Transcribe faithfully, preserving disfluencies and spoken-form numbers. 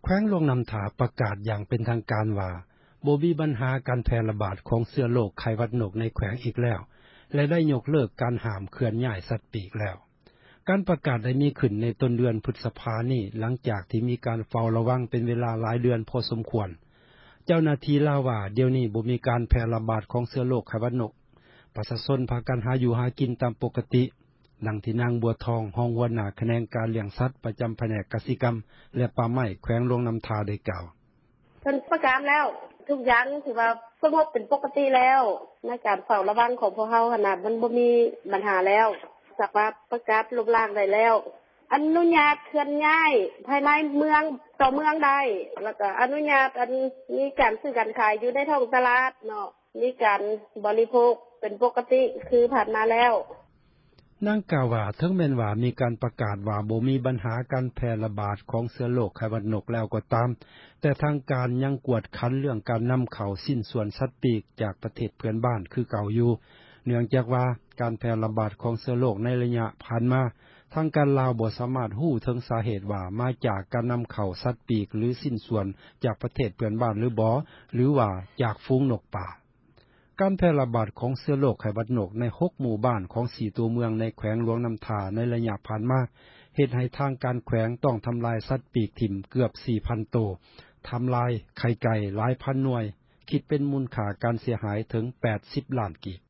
แขวงหลวงน้ำถาประกาศอย่างเป็นทางการว่าบ่มีปัญหาการแพร่ระบาดของเชื้อโรคไข้หวัดนกในแขวงอีกแล้วและได้ยกเลิกการห้ามเคลื่อนย้ายสัตว์ปีกแล้วการประกาศได้มีขึ้นในต้นเดือนพฤษภาคมนี้หลังจากที่มีการเฝ้าระวังเป็นเวลาหลายเดือนพอสมควรเจ้าหน้าที่ลาวว่าเดี๋ยวนี้บ่มีการแพร่ระบาดของเชื้อโรคไข้หวัดนกประชาชนพากันหาอยู่หากินตามปกติดังที่นางบัวทองรองหัวหน้าแขนงการเลี้ยงสัตว์ประจำแผนกกสิกรรมและป่าไม้แขวงหลวงน้ำทาได้กล่าวเพิ่นประกาศแล้วทุกอย่างถือว่าสงบเป็นปกติแล้วในการเฝ้าระวังของพวกเฮาขนาดมันบ่มีปัญหาแล้วสักว่าประกาศลบล้างได้แล้วอนุญาตเคลื่อนย้ายภายในเมืองต่อเมืองได้แล้วก็อนุญาตอันมีการซื้อการขายอยู่ในท้องตลาดเนาะมีการบริโภคเป็นปกติคือผ่านมาแล้วนางกล่าวว่าถึงแม้นว่ามีการประกาศว่าบ่มีปัญหาการแพร่ระบาดของเชื้อโรคไข้หวัดนกแล้วก็ตามแต่ทางการยังกวดขันเรื่องการนําเข้าสิ้นส่วนสัตว์ปีกจากประเทศเพื่อนบ้านคือเก่าอยู่เนื่องจากว่าการแพร่ระบาดของเชื้อโรคในระยะผ่านมาทางการลาวบ่สามารถรู้ถึงสาเหตุว่ามาจากการนําเข้าสัตว์ปีกหรือสิ้นส่วนจากประเทศเพื่อนบ้านหรือบ่หรือว่าจากฝูงนกป่าการแพร่ระบาดของเชื้อโรคไข้หวัดนกในหกหมู่บ้านของสี่ตัวเมืองในแขวงหลวงน้ำทาในระยะผ่านมาเฮ็ดให้ทางการแขวงต้องทำลายสัตว์ปีกถิ่มเกือบ สี่พัน โตวทำลายไข่ไก่หลายพันหน่วยคิดเป็นมูลค่าการเสียหายถึงแปดสิบล้านกีบ